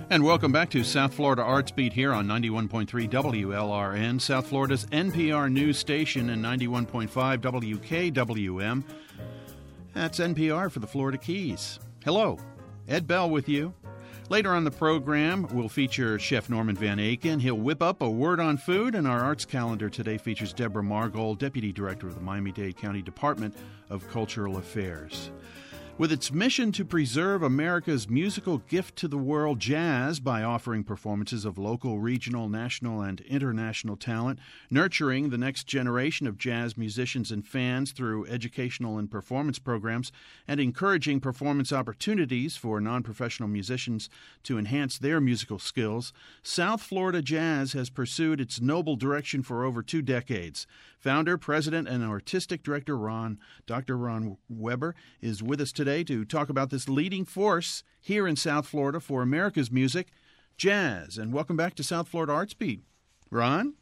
And welcome back to South Florida Arts Beat here on 91.3 WLRN, South Florida's NPR news station, and 91.5 WKWM. That's NPR for the Florida Keys. Hello, Ed Bell with you. Later on the program, we'll feature Chef Norman Van Aken. He'll whip up a word on food, and our arts calendar today features Deborah Margold, Deputy Director of the Miami-Dade County Department of Cultural Affairs. With its mission to preserve America's musical gift to the world, jazz, by offering performances of local, regional, national, and international talent, nurturing the next generation of jazz musicians and fans through educational and performance programs, and encouraging performance opportunities for non-professional musicians to enhance their musical skills, South Florida Jazz has pursued its noble direction for over 2 decades. Founder, President, and Artistic Director Dr. Ron Weber is with us today to talk about this leading force here in South Florida for America's music, jazz. And welcome back to South Florida Arts Beat. Ron?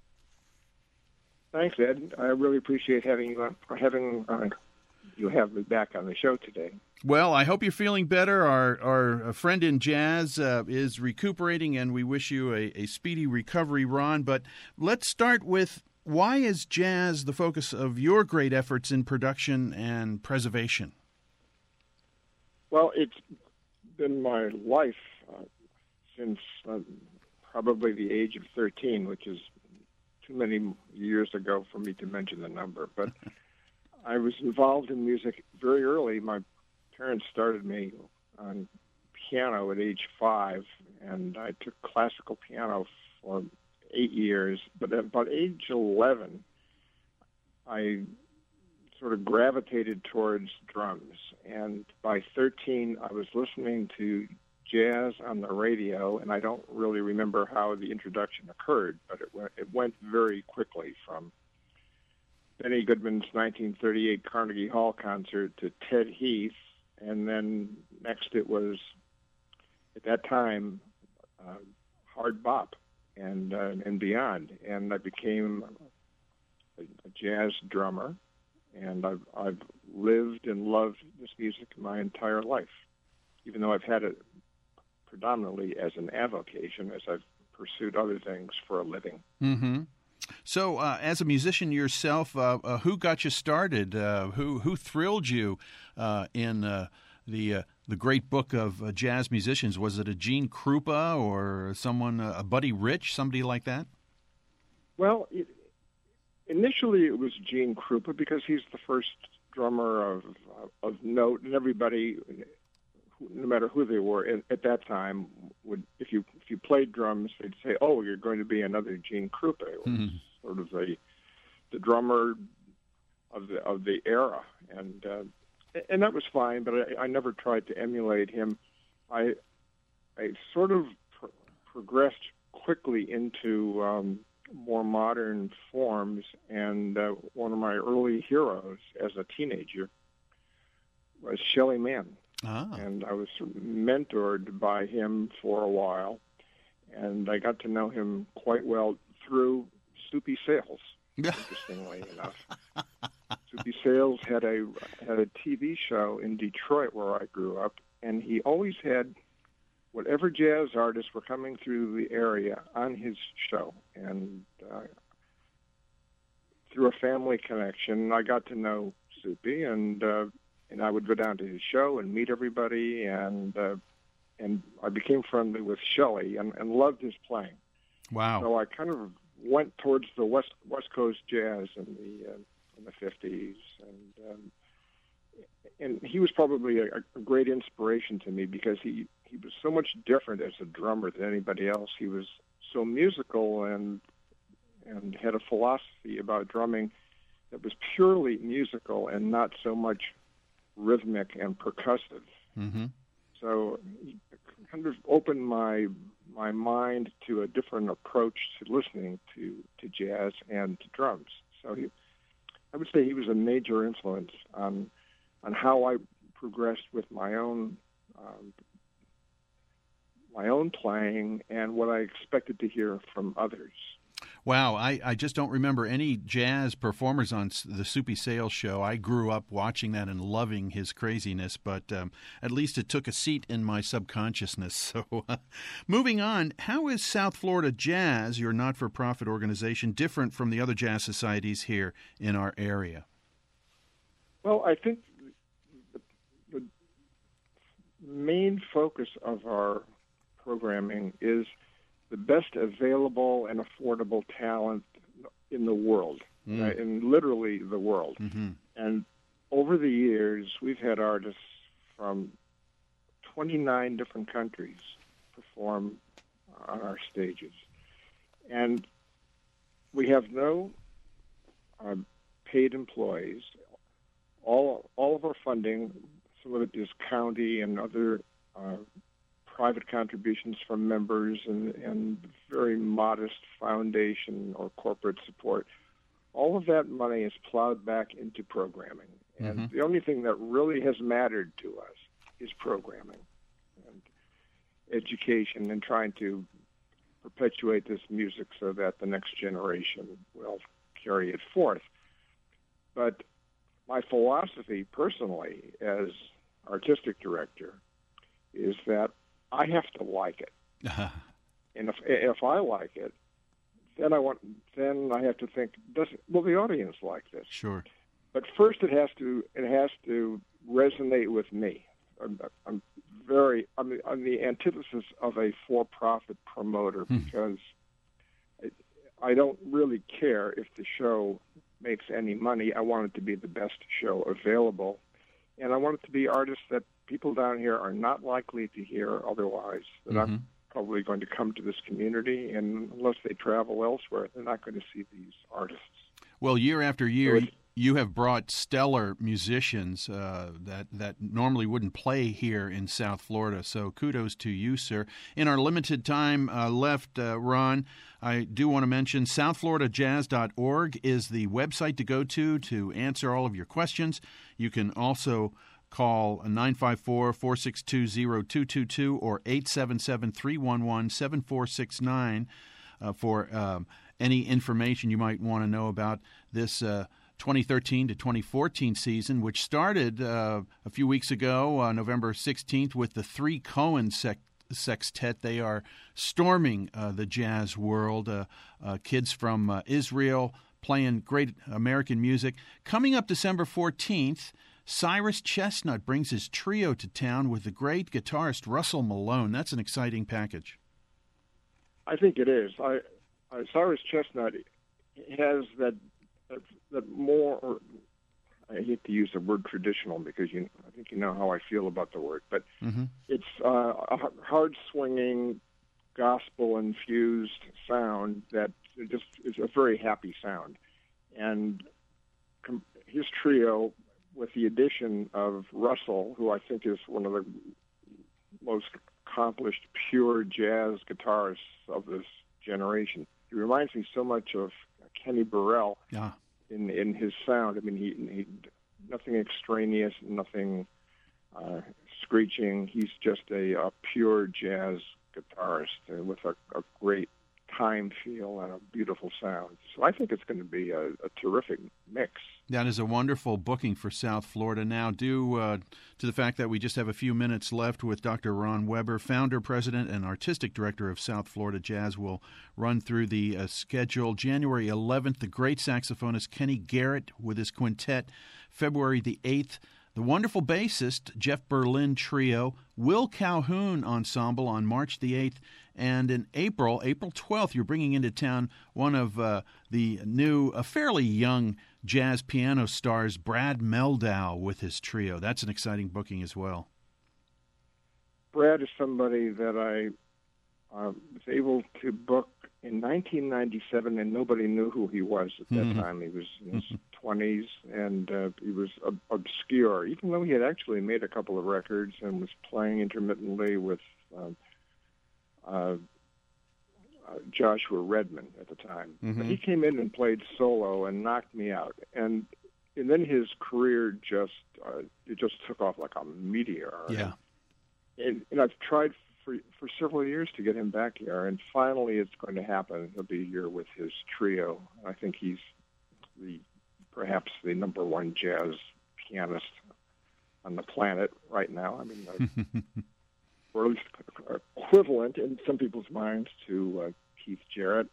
Thanks, Ed. I really appreciate having you have me back on the show today. Well, I hope you're feeling better. Our friend in jazz is recuperating, and we wish you a speedy recovery, Ron. But let's start with, why is jazz the focus of your great efforts in production and preservation? Well, it's been my life since probably the age of 13, which is too many years ago for me to mention the number. But I was involved in music very early. My parents started me on piano at age 5, and I took classical piano for 8 years. But at about age 11, I sort of gravitated towards drums. And by 13, I was listening to jazz on the radio, and I don't really remember how the introduction occurred, but it went very quickly from Benny Goodman's 1938 Carnegie Hall concert to Ted Heath, and then next it was, at that time, hard bop and beyond. And I became a jazz drummer, and I've lived and loved this music my entire life, even though I've had it predominantly as an avocation, as I've pursued other things for a living. Mm-hmm. So, as a musician yourself, who got you started? Who thrilled you in the great book of jazz musicians? Was it a Gene Krupa or someone, a Buddy Rich, somebody like that? Well, initially it was Gene Krupa, because he's the first drummer of note, and everybody, no matter who they were at that time, would, if you played drums, they'd say, "Oh, you're going to be another Gene Krupa." It was sort of the drummer of the era, and that was fine. But I never tried to emulate him. I sort of progressed quickly into more modern forms, and one of my early heroes as a teenager was Shelly Manne. And I was mentored by him for a while, and I got to know him quite well through Soupy Sales, interestingly enough. Soupy Sales had a TV show in Detroit where I grew up, and he always had whatever jazz artists were coming through the area on his show. And through a family connection, I got to know Soupy, and I would go down to his show and meet everybody, and I became friendly with Shelly and loved his playing. Wow! So I kind of went towards the West Coast jazz in the 50s, and he was probably a great inspiration to me, because he was so much different as a drummer than anybody else. He was so musical and had a philosophy about drumming that was purely musical and not so much rhythmic and percussive. Mm-hmm. So he kind of opened my mind to a different approach to listening to jazz and to drums. So I would say he was a major influence on how I progressed with my own playing and what I expected to hear from others. Wow, I just don't remember any jazz performers on the Soupy Sales show. I grew up watching that and loving his craziness, but at least it took a seat in my subconsciousness. So moving on, how is South Florida Jazz, your not-for-profit organization, different from the other jazz societies here in our area? Well, I think the main focus of our programming is the best available and affordable talent in the world, in literally the world. Mm-hmm. And over the years, we've had artists from 29 different countries perform on our stages. And we have no paid employees. All of our funding, some of it is county and other private contributions from members and very modest foundation or corporate support. All of that money is plowed back into programming. And the only thing that really has mattered to us is programming and education and trying to perpetuate this music so that the next generation will carry it forth. But my philosophy personally as artistic director is that I have to like it, and if I like it, then I have to think, will the audience like this? Sure. But first, it has to resonate with me. I'm the antithesis of a for-profit promoter because I don't really care if the show makes any money. I want it to be the best show available, and I want it to be artists that people down here are not likely to hear otherwise. They're not probably going to come to this community, and unless they travel elsewhere, they're not going to see these artists. Well, year after year, you have brought stellar musicians that normally wouldn't play here in South Florida, so kudos to you, sir. In our limited time left, Ron, I do want to mention southfloridajazz.org is the website to go to answer all of your questions. You can also call 954-462-0222 or 877-311-7469 for any information you might want to know about this 2013 to 2014 season, which started a few weeks ago, November 16th, with the Three Cohen Sextet. They are storming the jazz world. Kids from Israel playing great American music. Coming up December 14th, Cyrus Chestnut brings his trio to town with the great guitarist Russell Malone. That's an exciting package. I think it is. Cyrus Chestnut has that more, or I hate to use the word traditional because I think you know how I feel about the word, but it's a hard-swinging, gospel-infused sound that just is a very happy sound. And his trio, with the addition of Russell, who I think is one of the most accomplished pure jazz guitarists of this generation. He reminds me so much of Kenny Burrell in his sound. I mean, he nothing extraneous, nothing screeching. He's just a pure jazz guitarist with a great time feel and a beautiful sound. So I think it's going to be a terrific mix. That is a wonderful booking for South Florida. Now, due to the fact that we just have a few minutes left with Dr. Ron Weber, founder, president, and artistic director of South Florida Jazz, will run through the schedule. January 11th, the great saxophonist Kenny Garrett with his quintet. February the 8th, the wonderful bassist Jeff Berlin Trio. Will Calhoun Ensemble on March the 8th. And in April 12th, you're bringing into town one of the new, fairly young jazz piano stars, Brad Mehldau, with his trio. That's an exciting booking as well. Brad is somebody that I was able to book in 1997, and nobody knew who he was at that time. He was in his 20s, and he was obscure, even though he had actually made a couple of records and was playing intermittently with Joshua Redman at the time. But he came in and played solo and knocked me out. And then his career just took off like a meteor. Yeah. And I've tried for several years to get him back here, and finally it's going to happen. He'll be here with his trio. I think he's perhaps the number one jazz pianist on the planet right now. I mean, or at least equivalent in some people's minds to Keith Jarrett.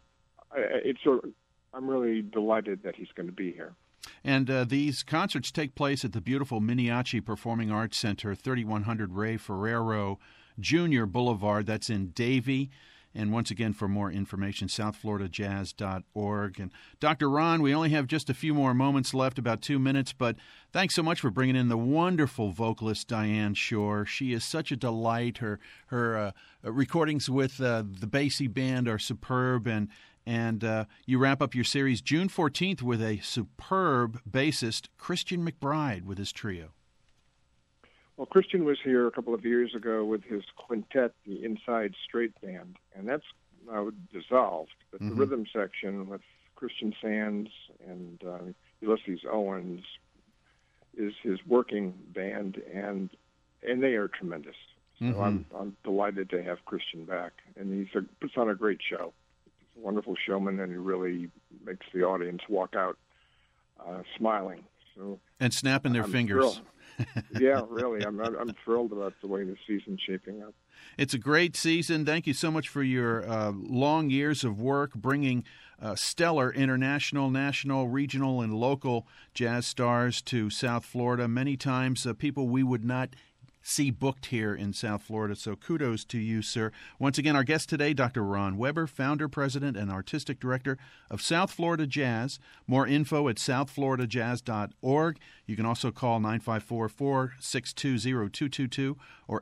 I'm really delighted that he's going to be here. And these concerts take place at the beautiful Miniachi Performing Arts Center, 3100 Ray Ferrero Jr. Boulevard. That's in Davie. And once again, for more information, southfloridajazz.org. And Dr. Ron, we only have just a few more moments left, about 2 minutes, but thanks so much for bringing in the wonderful vocalist Diane Shore. She is such a delight. Her recordings with the Basie Band are superb, and you wrap up your series June 14th with a superb bassist, Christian McBride, with his trio. Well, Christian was here a couple of years ago with his quintet, the Inside Straight Band, and that's now dissolved. But the rhythm section with Christian Sands and Ulysses Owens is his working band, and they are tremendous. So I'm delighted to have Christian back, and he puts on a great show. He's a wonderful showman, and he really makes the audience walk out smiling. So and snapping their fingers. Thrilled. Yeah, really. I'm thrilled about the way the season's shaping up. It's a great season. Thank you so much for your long years of work bringing stellar international, national, regional, and local jazz stars to South Florida. Many times people we would not see booked here in South Florida. So kudos to you, sir. Once again, our guest today, Dr. Ron Weber, founder, president, and artistic director of South Florida Jazz. More info at southfloridajazz.org. You can also call 954-462-0222 or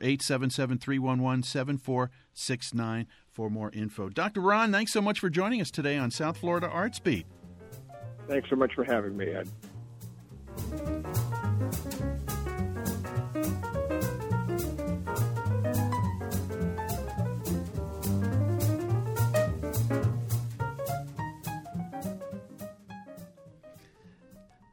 877-311-7469 for more info. Dr. Ron, thanks so much for joining us today on South Florida Arts Beat. Thanks so much for having me, Ed.